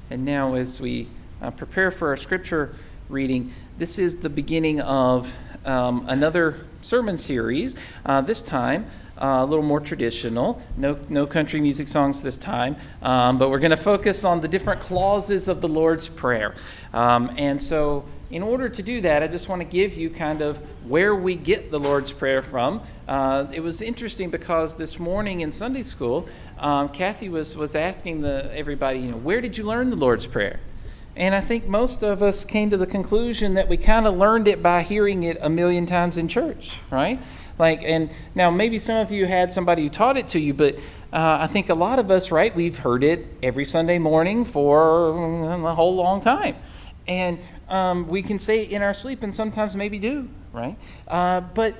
And now as we prepare for our scripture reading, this is the beginning of another sermon series, this time a little more traditional. No country music songs this time, but we're going to focus on the different clauses of the Lord's Prayer. And so in order to do that, I just want to give you kind of where we get the Lord's Prayer from. It was interesting because this morning in Sunday school, Kathy was asking everybody, where did you learn the Lord's Prayer? And I think most of us came to the conclusion that we kind of learned it by hearing it a million times in church, right? And now maybe some of you had somebody who taught it to you, but I think a lot of us, right, we've heard it every Sunday morning for a whole long time. And we can say it in our sleep and sometimes maybe do, right? But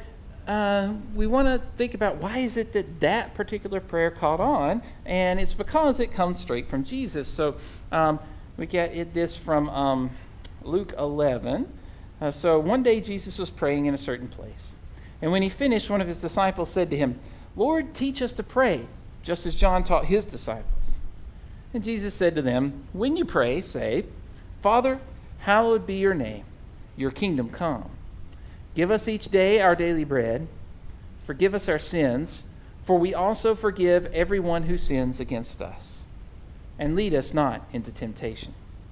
we want to think about why is it that particular prayer caught on? And it's because it comes straight from Jesus. So we get this from Luke 11. So one day Jesus was praying in a certain place. And when he finished, one of his disciples said to him, "Lord, teach us to pray, just as John taught his disciples." And Jesus said to them, "When you pray, say, 'Father, hallowed be your name. Your kingdom come. Give us each day our daily bread. Forgive us our sins, for we also forgive everyone who sins against us. And lead us not into temptation.'"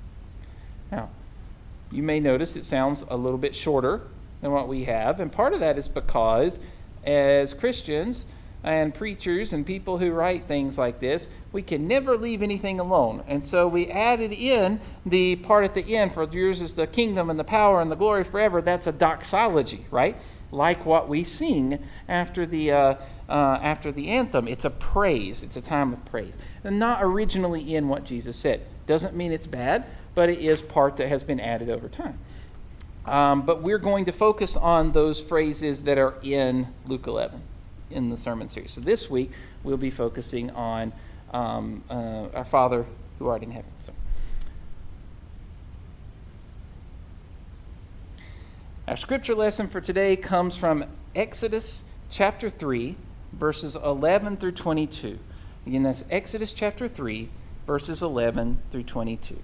Now, you may notice it sounds a little bit shorter than what we have, and part of that is because as Christians and preachers and people who write things like this, we can never leave anything alone. And so we added in the part at the end, "For yours is the kingdom and the power and the glory forever." That's a doxology, right? Like what we sing after the anthem. It's a praise. It's a time of praise. And not originally in what Jesus said. Doesn't mean it's bad, but it is part that has been added over time. But we're going to focus on those phrases that are in Luke 11 in the sermon series. So this week we'll be focusing on our Father who art in heaven. So, our scripture lesson for today comes from Exodus chapter 3, verses 11 through 22. Again, that's Exodus chapter 3, verses 11 through 22.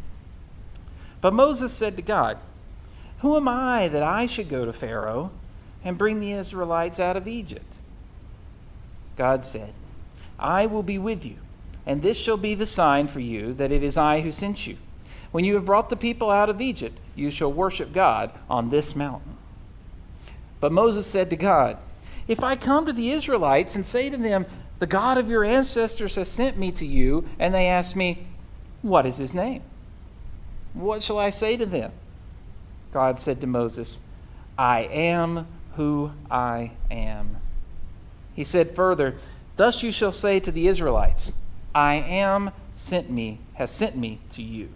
But Moses said to God, "Who am I that I should go to Pharaoh and bring the Israelites out of Egypt?" God said, "I will be with you, and this shall be the sign for you that it is I who sent you. When you have brought the people out of Egypt, you shall worship God on this mountain." But Moses said to God, "If I come to the Israelites and say to them, 'The God of your ancestors has sent me to you,' and they ask me, 'What is his name?' what shall I say to them?" God said to Moses, "I am who I am." He said further, "Thus you shall say to the Israelites, 'I am has sent me to you.'"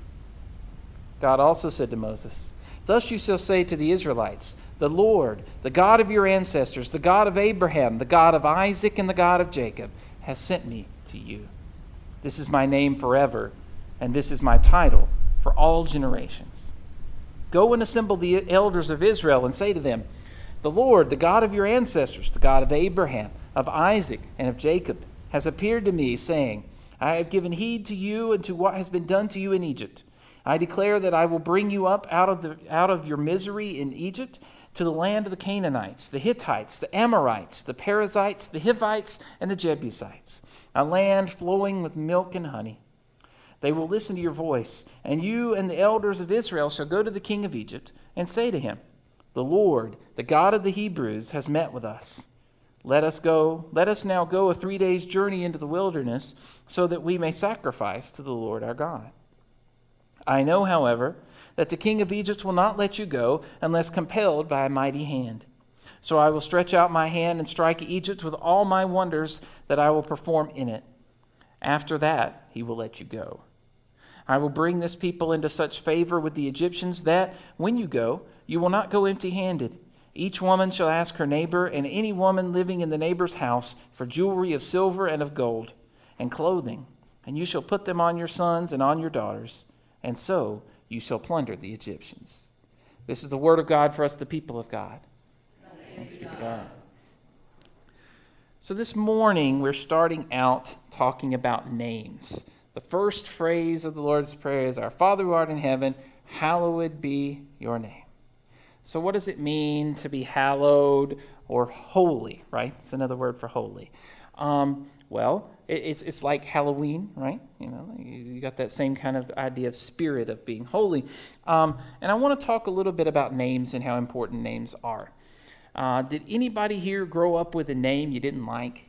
God also said to Moses, "Thus you shall say to the Israelites, 'The Lord, the God of your ancestors, the God of Abraham, the God of Isaac, and the God of Jacob, has sent me to you. This is my name forever, and this is my title for all generations. Go and assemble the elders of Israel and say to them, 'The Lord, the God of your ancestors, the God of Abraham, of Isaac, and of Jacob, has appeared to me, saying, I have given heed to you and to what has been done to you in Egypt. I declare that I will bring you up out of your misery in Egypt to the land of the Canaanites, the Hittites, the Amorites, the Perizzites, the Hivites, and the Jebusites, a land flowing with milk and honey. They will listen to your voice, and you and the elders of Israel shall go to the king of Egypt and say to him, The Lord, the God of the Hebrews, has met with us. Let us now go a 3 days' journey into the wilderness, so that we may sacrifice to the Lord our God. I know, however, that the king of Egypt will not let you go unless compelled by a mighty hand. So I will stretch out my hand and strike Egypt with all my wonders that I will perform in it. After that, he will let you go. I will bring this people into such favor with the Egyptians that, when you go, you will not go empty-handed. Each woman shall ask her neighbor and any woman living in the neighbor's house for jewelry of silver and of gold and clothing, and you shall put them on your sons and on your daughters, and so you shall plunder the Egyptians." This is the word of God for us, the people of God. Thanks be to God. So this morning we're starting out talking about names. The first phrase of the Lord's Prayer is, Our Father who art in heaven, hallowed be your name. So what does it mean to be hallowed or holy, right? It's another word for holy. Well, it's like Halloween, right? You got that same kind of idea of spirit of being holy. And I want to talk a little bit about names and how important names are. Did anybody here grow up with a name you didn't like?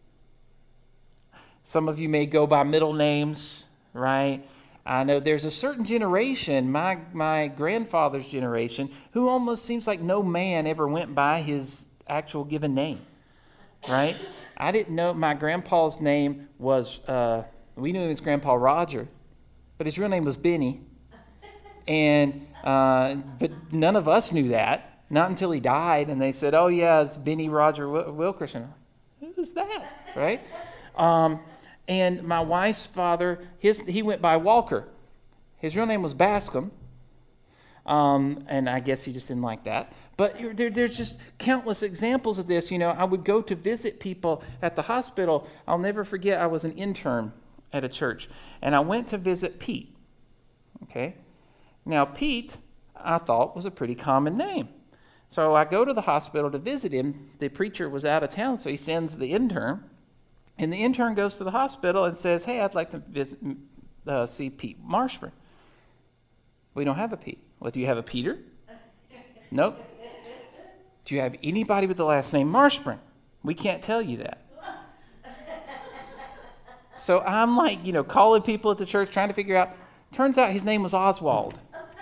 Some of you may go by middle names, right? I know there's a certain generation, my grandfather's generation, who almost seems like no man ever went by his actual given name, right? I didn't know my grandpa's name was, we knew him as Grandpa Roger, but his real name was Benny. And, but none of us knew that, not until he died. And they said, oh yeah, it's Benny Roger Wilkerson. Who's that, right? And my wife's father, he went by Walker. His real name was Bascom. And I guess he just didn't like that. But there's just countless examples of this. I would go to visit people at the hospital. I'll never forget, I was an intern at a church. And I went to visit Pete. Okay? Now, Pete, I thought, was a pretty common name. So I go to the hospital to visit him. The preacher was out of town, so he sends the intern. And the intern goes to the hospital and says, hey, I'd like to see Pete Marshburn. We don't have a Pete. Well, do you have a Peter? Nope. Do you have anybody with the last name Marshburn? We can't tell you that. So I'm like, calling people at the church, trying to figure out. Turns out his name was Oswald.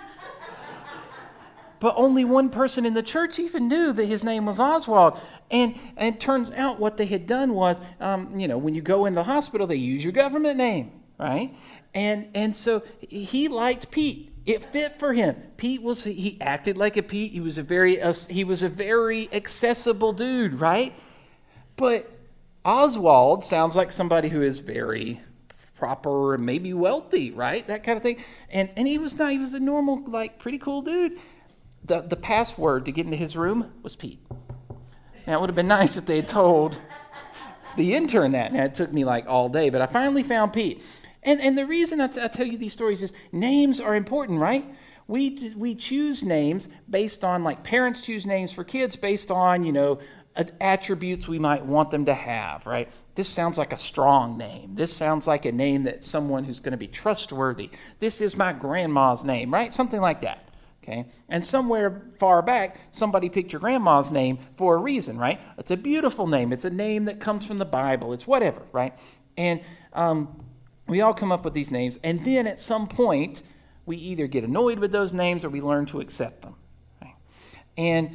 But only one person in the church even knew that his name was Oswald. And it turns out what they had done was, when you go into the hospital, they use your government name, right? And so he liked Pete. It fit for him. He acted like a Pete. He was a very accessible dude, right? But Oswald sounds like somebody who is very proper and maybe wealthy, right? That kind of thing. And he was not. He was a normal, pretty cool dude. The password to get into his room was Pete. Now, it would have been nice if they had told the intern that. Now, it took me all day, but I finally found Pete. And the reason I tell you these stories is names are important, right? We choose names based on, parents choose names for kids based on, attributes we might want them to have, right? This sounds like a strong name. This sounds like a name that someone who's going to be trustworthy. This is my grandma's name, right? Something like that. Okay. And somewhere far back, somebody picked your grandma's name for a reason, right? It's a beautiful name. It's a name that comes from the Bible. It's whatever, right? And we all come up with these names. And then at some point, we either get annoyed with those names or we learn to accept them. Right? And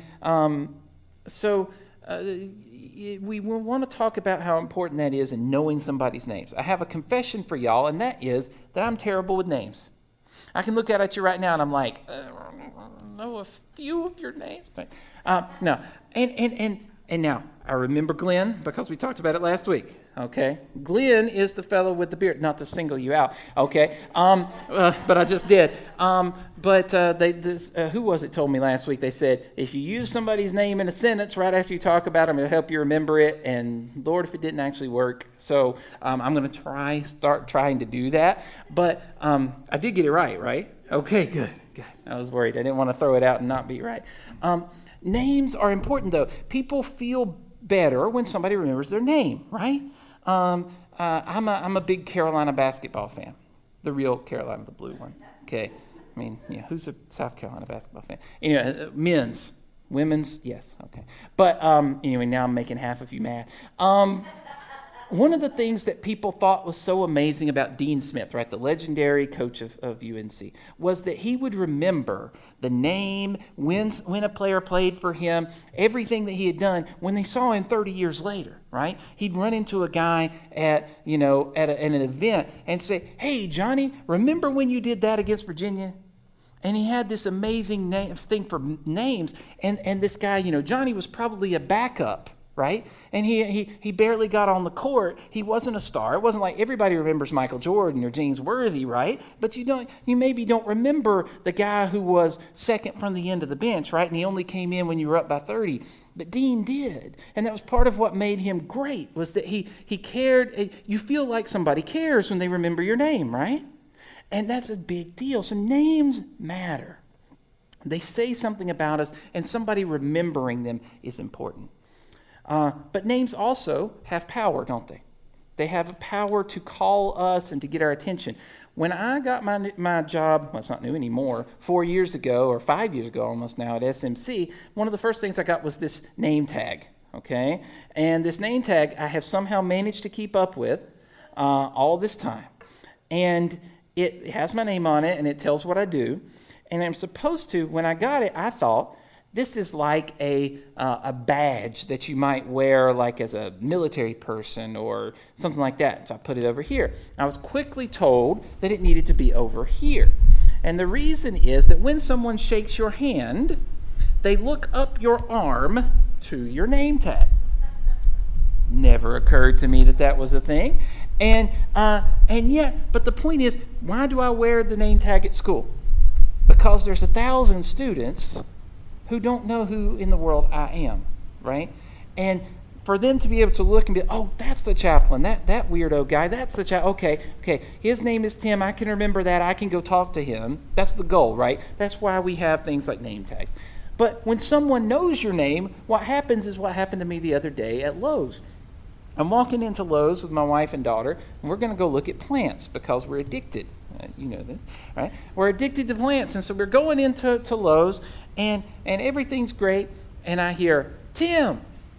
we want to talk about how important that is in knowing somebody's names. I have a confession for y'all, and that is that I'm terrible with names. I can look at you right now, and I'm like, I know a few of your names. No. And now, I remember Glenn because we talked about it last week, okay? Glenn is the fellow with the beard, not to single you out, okay? But I just did. Who was it told me last week? They said, if you use somebody's name in a sentence right after you talk about them, it'll help you remember it. And Lord, if it didn't actually work. So I'm going to start trying to do that. But I did get it right? Okay, good. I was worried. I didn't want to throw it out and not be right. Names are important, though. People feel better when somebody remembers their name, right? I'm a big Carolina basketball fan, the real Carolina, the blue one. Okay, I mean, who's a South Carolina basketball fan? Anyway, men's, women's, yes, okay. But anyway, now I'm making half of you mad. One of the things that people thought was so amazing about Dean Smith, right, the legendary coach of UNC, was that he would remember the name, when a player played for him, everything that he had done when they saw him 30 years later, right? He'd run into a guy at an event and say, hey, Johnny, remember when you did that against Virginia? And he had this amazing thing for names. And this guy, Johnny was probably a backup right? And he barely got on the court. He wasn't a star. It wasn't like everybody remembers Michael Jordan or James Worthy, right? But you maybe don't remember the guy who was second from the end of the bench, right? And he only came in when you were up by 30. But Dean did. And that was part of what made him great, was that he cared. You feel like somebody cares when they remember your name, right? And that's a big deal. So names matter. They say something about us, and somebody remembering them is important. But names also have power, don't they? They have a power to call us and to get our attention. When I got my job, well, it's not new anymore, 4 years ago or 5 years ago almost now at SMC, one of the first things I got was this name tag, okay? And this name tag I have somehow managed to keep up with all this time. And it has my name on it, and it tells what I do. And I'm supposed to, when I got it, I thought, this is like a badge that you might wear like as a military person or something like that. So I put it over here. I was quickly told that it needed to be over here. And the reason is that when someone shakes your hand, they look up your arm to your name tag. Never occurred to me that that was a thing. And yet, but the point is, why do I wear the name tag at school? Because there's 1,000 students who don't know who in the world I am, right? And for them to be able to look and be, oh, that's the chaplain, that weirdo guy, that's the chaplain, okay, his name is Tim, I can remember that, I can go talk to him. That's the goal, right? That's why we have things like name tags. But when someone knows your name, what happens is what happened to me the other day at Lowe's. I'm walking into Lowe's with my wife and daughter, and we're going to go look at plants because we're addicted. You know this, right? We're addicted to plants, and so we're going into Lowe's, and everything's great, and I hear, Tim!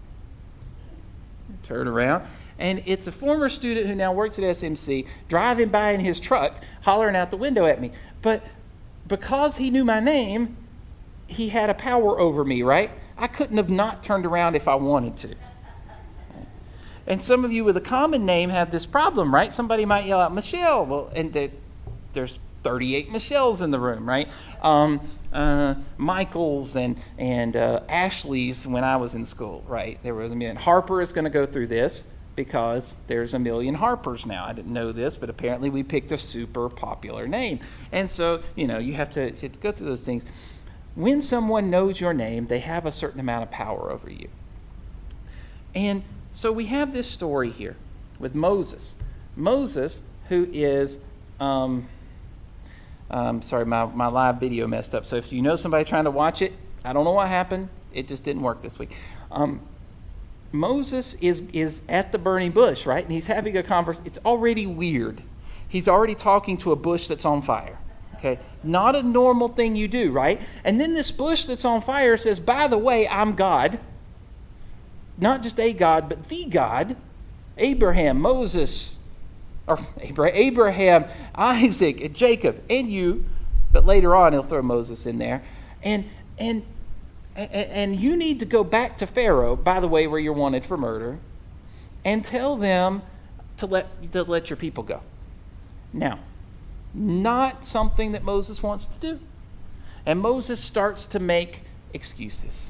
Turn around, and it's a former student who now works at SMC, driving by in his truck, hollering out the window at me. But because he knew my name, he had a power over me, right? I couldn't have not turned around if I wanted to. And some of you with a common name have this problem, right? Somebody might yell out, Michelle. Well, and there's 38 Michelles in the room, right? Michaels and Ashleys when I was in school, right? There was a million. Harper is going to go through this because there's a million Harpers now. I didn't know this, but apparently we picked a super popular name. And so, you have to go through those things. When someone knows your name, they have a certain amount of power over you. And so we have this story here with Moses. Moses, who is, sorry, my live video messed up. So if you know somebody trying to watch it, I don't know what happened. It just didn't work this week. Moses is at the burning bush, right? And he's having a conversation. It's already weird. He's already talking to a bush that's on fire. Okay, not a normal thing you do, right? And then this bush that's on fire says, by the way, I'm God. Not just a God, but the God. Abraham, Moses, or Abraham, Isaac, Jacob, and you. But later on, he'll throw Moses in there. And you need to go back to Pharaoh, by the way, where you're wanted for murder, and tell them to let your people go. Now, not something that Moses wants to do. And Moses starts to make excuses.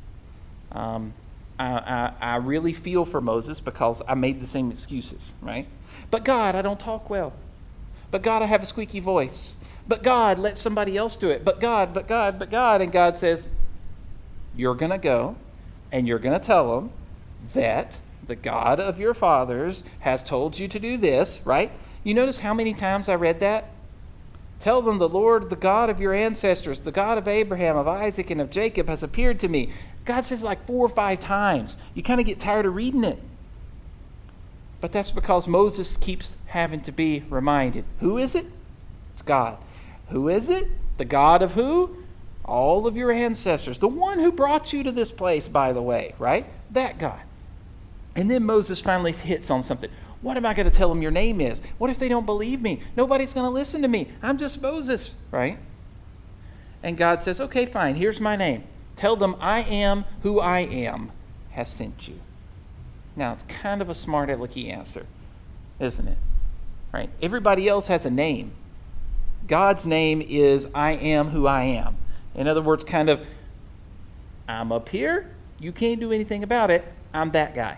I really feel for Moses because I made the same excuses, right? But God, I don't talk well. But God, I have a squeaky voice. But God, let somebody else do it. But God. And God says, you're going to go and you're going to tell them that the God of your fathers has told you to do this, right? You notice how many times I read that? Tell them the Lord, the God of your ancestors, the God of Abraham, of Isaac, and of Jacob has appeared to me. God says like 4 or 5 times. You kind of get tired of reading it. But that's because Moses keeps having to be reminded. Who is it? It's God. Who is it? The God of who? All of your ancestors. The one who brought you to this place, by the way, right? That God. And then Moses finally hits on something. What am I going to tell them your name is? What if they don't believe me? Nobody's going to listen to me. I'm just Moses, right? And God says, okay, fine, here's my name. Tell them I am who I am has sent you. Now, it's kind of a smart alecky answer, isn't it? Right? Everybody else has a name. God's name is I am who I am. In other words, kind of, I'm up here. You can't do anything about it. I'm that guy.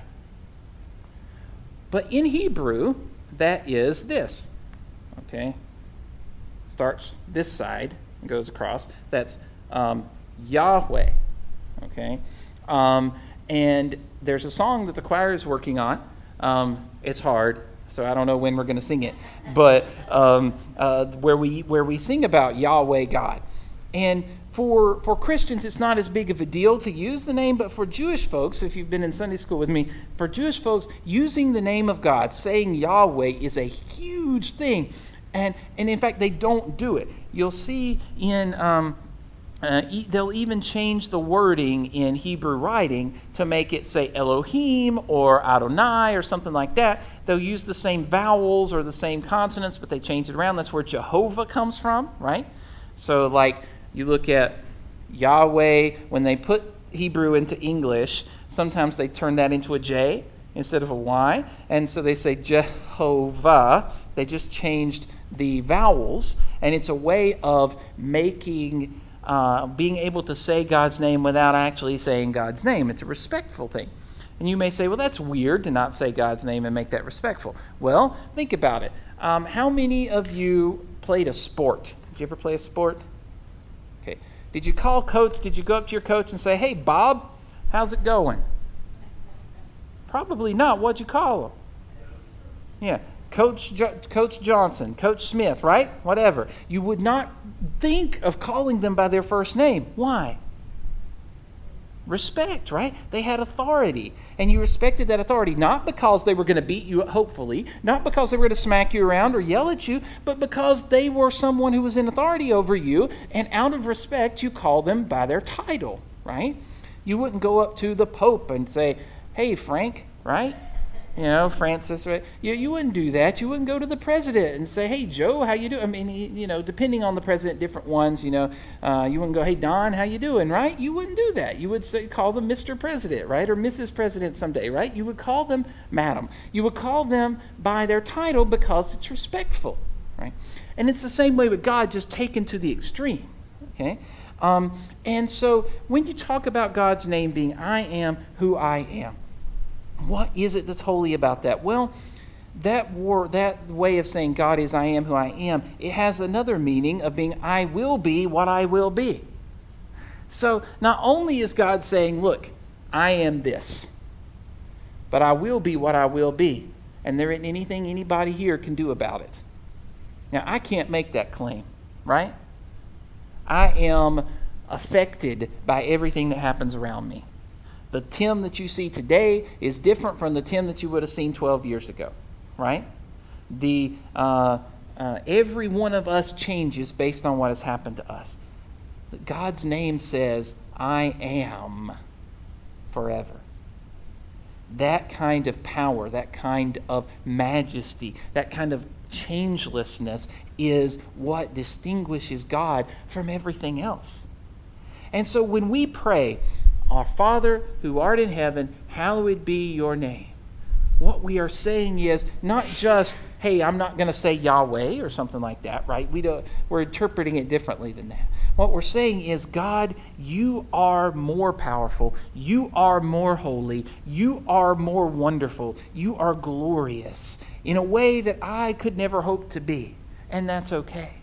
But in Hebrew, that is this. Okay? Starts this side and goes across. That's Yahweh. Okay? And there's a song that the choir is working on. It's hard, so I don't know when we're going to sing it. But where we sing about Yahweh God. And for Christians, it's not as big of a deal to use the name, but for Jewish folks, if you've been in Sunday school with me, for Jewish folks, using the name of God, saying Yahweh is a huge thing. And in fact, they don't do it. You'll see in, they'll even change the wording in Hebrew writing to make it say Elohim or Adonai or something like that. They'll use the same vowels or the same consonants, but they change it around. That's where Jehovah comes from, right? So like, you look at Yahweh, when they put Hebrew into English, sometimes they turn that into a J instead of a Y. And so they say Jehovah. They just changed the vowels. And it's a way of making, being able to say God's name without actually saying God's name. It's a respectful thing. And you may say, well, that's weird to not say God's name and make that respectful. Well, think about it. How many of you played a sport? Did you ever play a sport? Okay. Did you call coach? Did you go up to your coach and say, hey, Bob, how's it going? Probably not. What'd you call him? Yeah. Coach Johnson, Coach Smith, right? Whatever. You would not think of calling them by their first name. Why? Respect, right? They had authority, and you respected that authority, not because they were going to beat you, hopefully, not because they were going to smack you around or yell at you, but because they were someone who was in authority over you, and out of respect, you call them by their title, right? You wouldn't go up to the Pope and say, hey, Frank, right? You know, Francis, right? You wouldn't do that. You wouldn't go to the president and say, hey, Joe, how you doing? I mean, depending on the president, different ones, you wouldn't go, hey, Don, how you doing, right? You wouldn't do that. You would say, call them Mr. President, right? Or Mrs. President someday, right? You would call them Madam. You would call them by their title because it's respectful, right? And it's the same way with God, just taken to the extreme, okay? And so when you talk about God's name being I am who I am, what is it that's holy about that? Well, that way of saying God is I am who I am, it has another meaning of being I will be what I will be. So not only is God saying, look, I am this, but I will be what I will be, and there isn't anything anybody here can do about it. Now, I can't make that claim, right? I am affected by everything that happens around me. The Tim that you see today is different from the Tim that you would have seen 12 years ago, right? Every one of us changes based on what has happened to us. God's name says, I am forever. That kind of power, that kind of majesty, that kind of changelessness is what distinguishes God from everything else. And so when we pray, our Father who art in heaven, hallowed be your name. What we are saying is not just, hey, I'm not going to say Yahweh or something like that, right? We're interpreting it differently than that. What we're saying is, God, you are more powerful. You are more holy. You are more wonderful. You are glorious in a way that I could never hope to be. And that's okay.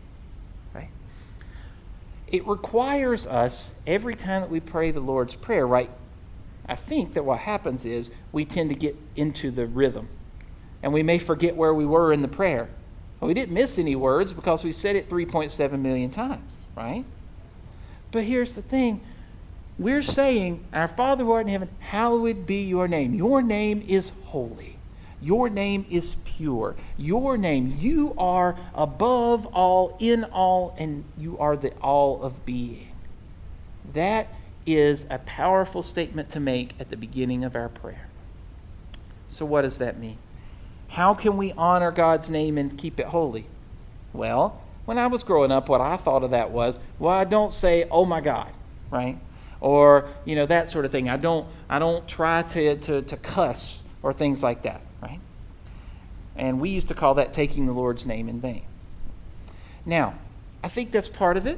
It requires us, every time that we pray the Lord's Prayer, right? I think that what happens is we tend to get into the rhythm. And we may forget where we were in the prayer. Well, we didn't miss any words because we said it 3.7 million times, right? But here's the thing. We're saying, our Father who art in heaven, hallowed be your name. Your name is holy. Your name is pure. Your name, you are above all, in all, and you are the all of being. That is a powerful statement to make at the beginning of our prayer. So what does that mean? How can we honor God's name and keep it holy? Well, when I was growing up, what I thought of that was, well, I don't say, oh my God, right? Or, that sort of thing. I don't try to cuss or things like that. Right? And we used to call that taking the Lord's name in vain. Now, I think that's part of it.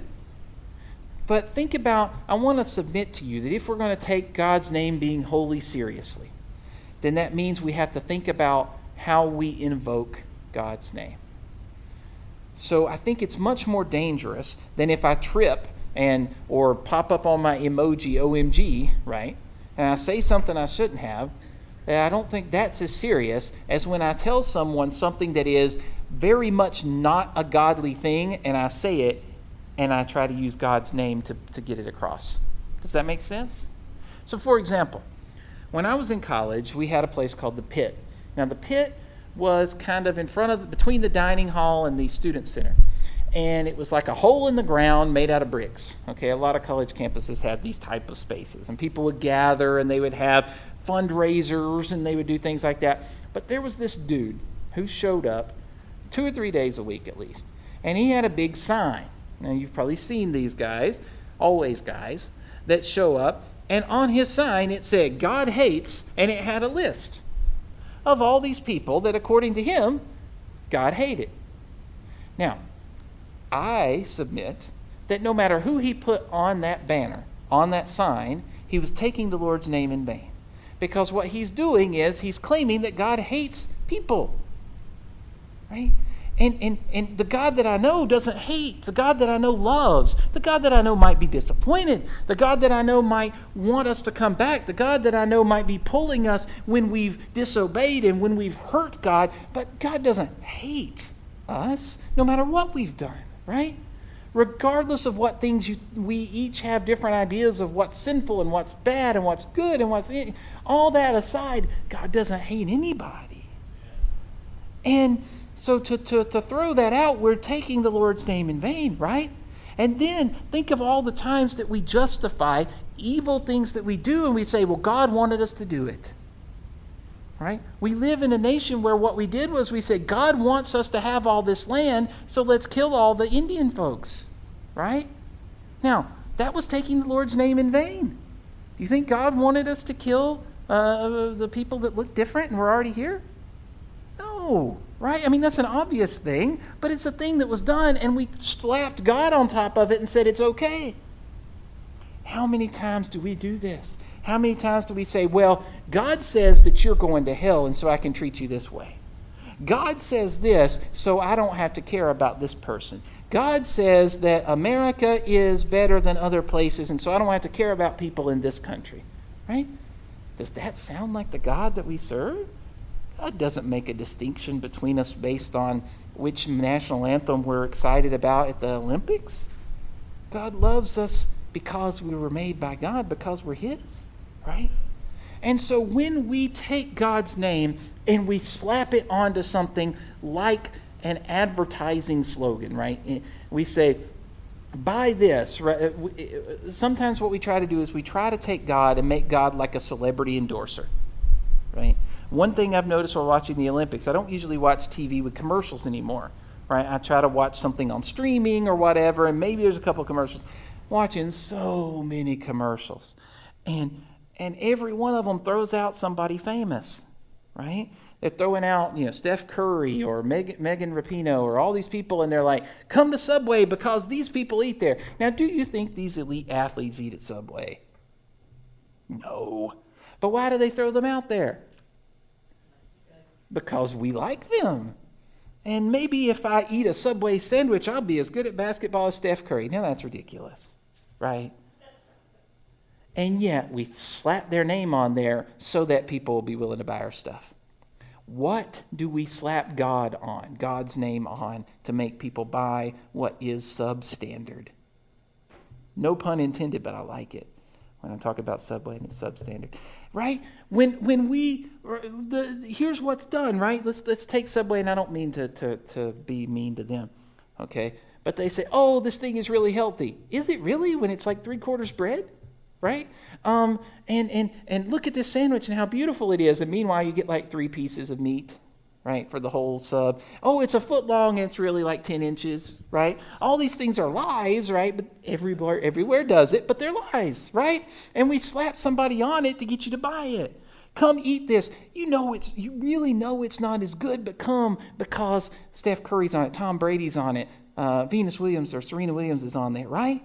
But think about, I want to submit to you that if we're going to take God's name being holy seriously, then that means we have to think about how we invoke God's name. So I think it's much more dangerous than if I trip or pop up on my emoji, OMG, right? And I say something I shouldn't have. I don't think that's as serious as when I tell someone something that is very much not a godly thing, and I say it, and I try to use God's name to get it across. Does that make sense? So, for example, when I was in college, we had a place called the Pit. Now, the Pit was kind of between the dining hall and the student center. And it was like a hole in the ground made out of bricks. Okay, a lot of college campuses had these type of spaces. And people would gather and they would have fundraisers and they would do things like that. But there was this dude who showed up 2 or 3 days a week at least. And he had a big sign. Now, you've probably seen these guys, always guys, that show up. And on his sign it said, God hates, and it had a list of all these people that according to him, God hated. Now, I submit that no matter who he put on that banner, on that sign, he was taking the Lord's name in vain. Because what he's doing is he's claiming that God hates people. Right? And the God that I know doesn't hate. The God that I know loves. The God that I know might be disappointed. The God that I know might want us to come back. The God that I know might be pulling us when we've disobeyed and when we've hurt God. But God doesn't hate us no matter what we've done. Right? Regardless of what things we each have different ideas of what's sinful and what's bad and what's good and all that aside, God doesn't hate anybody. And so to throw that out, we're taking the Lord's name in vain, right? And then think of all the times that we justify evil things that we do and we say, well, God wanted us to do it. Right? We live in a nation where what we did was we said, God wants us to have all this land, so let's kill all the Indian folks. Right? Now, that was taking the Lord's name in vain. Do you think God wanted us to kill the people that look different and were already here? No. Right? I mean, that's an obvious thing, but it's a thing that was done, and we slapped God on top of it and said it's okay. How many times do we do this? How many times do we say, well, God says that you're going to hell, and so I can treat you this way. God says this, so I don't have to care about this person. God says that America is better than other places, and so I don't have to care about people in this country. Right? Does that sound like the God that we serve? God doesn't make a distinction between us based on which national anthem we're excited about at the Olympics. God loves us because we were made by God, because we're His. Right? And so when we take God's name and we slap it onto something like an advertising slogan, right? We say, buy this. Right? Sometimes what we try to do is we try to take God and make God like a celebrity endorser. Right? One thing I've noticed while watching the Olympics, I don't usually watch TV with commercials anymore. Right? I try to watch something on streaming or whatever, and maybe there's a couple of commercials. Watching so many commercials. And every one of them throws out somebody famous, right? They're throwing out, Steph Curry or Megan Rapinoe or all these people, and they're like, come to Subway because these people eat there. Now, do you think these elite athletes eat at Subway? No. But why do they throw them out there? Because we like them. And maybe if I eat a Subway sandwich, I'll be as good at basketball as Steph Curry. Now, that's ridiculous, right? And yet we slap their name on there so that people will be willing to buy our stuff. What do we slap God on, God's name on, to make people buy what is substandard? No pun intended, but I like it when I talk about Subway and it's substandard. Right? Here's what's done, right? Let's take Subway, and I don't mean to be mean to them, okay? But they say, oh, this thing is really healthy. Is it really when it's like 3/4 bread? Right? And look at this sandwich and how beautiful it is. And meanwhile, you get like 3 pieces of meat, right, for the whole sub. Oh, it's a foot long and it's really like 10 inches, right? All these things are lies, right? But everywhere does it, but they're lies, right? And we slap somebody on it to get you to buy it. Come eat this. You really know it's not as good, but come because Steph Curry's on it, Tom Brady's on it, Venus Williams or Serena Williams is on there, right?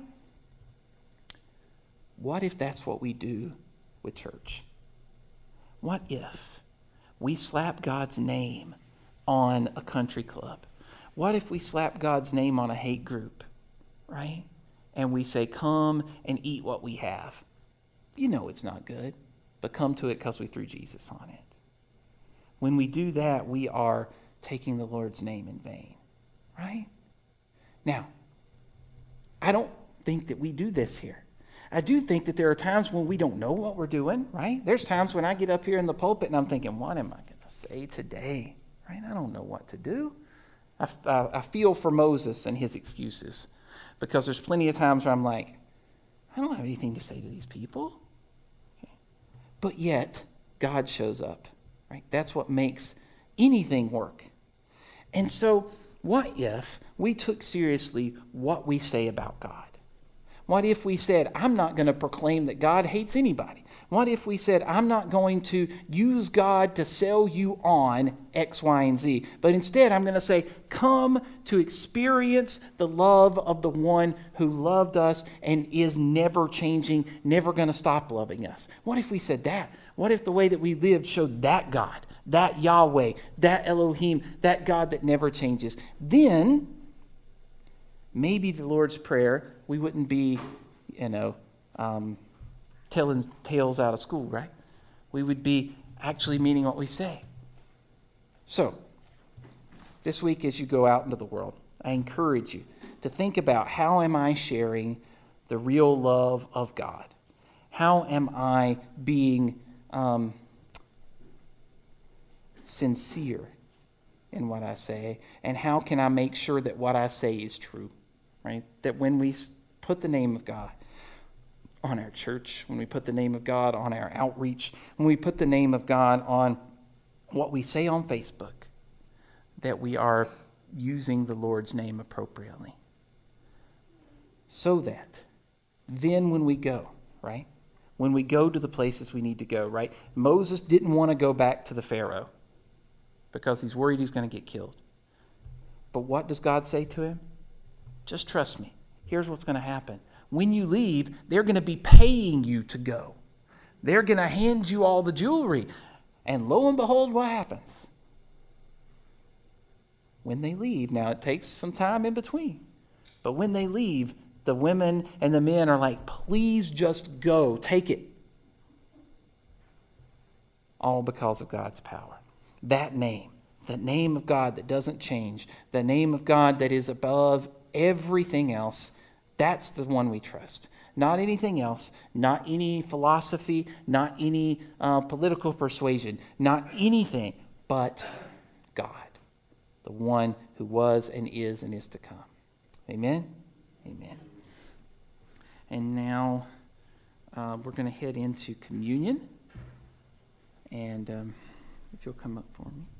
What if that's what we do with church? What if we slap God's name on a country club? What if we slap God's name on a hate group, right? And we say, come and eat what we have. You know it's not good, but come to it because we threw Jesus on it. When we do that, we are taking the Lord's name in vain, right? Now, I don't think that we do this here. I do think that there are times when we don't know what we're doing, right? There's times when I get up here in the pulpit and I'm thinking, what am I going to say today, right? I don't know what to do. I feel for Moses and his excuses, because there's plenty of times where I'm like, I don't have anything to say to these people. Okay. But yet, God shows up, right? That's what makes anything work. And so, what if we took seriously what we say about God? What if we said, I'm not going to proclaim that God hates anybody? What if we said, I'm not going to use God to sell you on X, Y, and Z, but instead I'm going to say, come to experience the love of the one who loved us and is never changing, never going to stop loving us? What if we said that? What if the way that we lived showed that God, that Yahweh, that Elohim, that God that never changes? Then maybe the Lord's Prayer, we wouldn't be, telling tales out of school, right? We would be actually meaning what we say. So, this week as you go out into the world, I encourage you to think about, how am I sharing the real love of God? How am I being sincere in what I say? And how can I make sure that what I say is true, right? That when we put the name of God on our church, when we put the name of God on our outreach, when we put the name of God on what we say on Facebook, that we are using the Lord's name appropriately. So that then when we go, right? When we go to the places we need to go, right? Moses didn't want to go back to the Pharaoh because he's worried he's going to get killed. But what does God say to him? Just trust me. Here's what's going to happen. When you leave, they're going to be paying you to go. They're going to hand you all the jewelry. And lo and behold, what happens? When they leave, now it takes some time in between, but when they leave, the women and the men are like, please just go, take it. All because of God's power. That name, the name of God that doesn't change, the name of God that is above everything else, that's the one we trust. Not anything else, not any philosophy, not any political persuasion, not anything but God, the one who was and is to come. Amen? Amen. And now we're going to head into communion. And if you'll come up for me.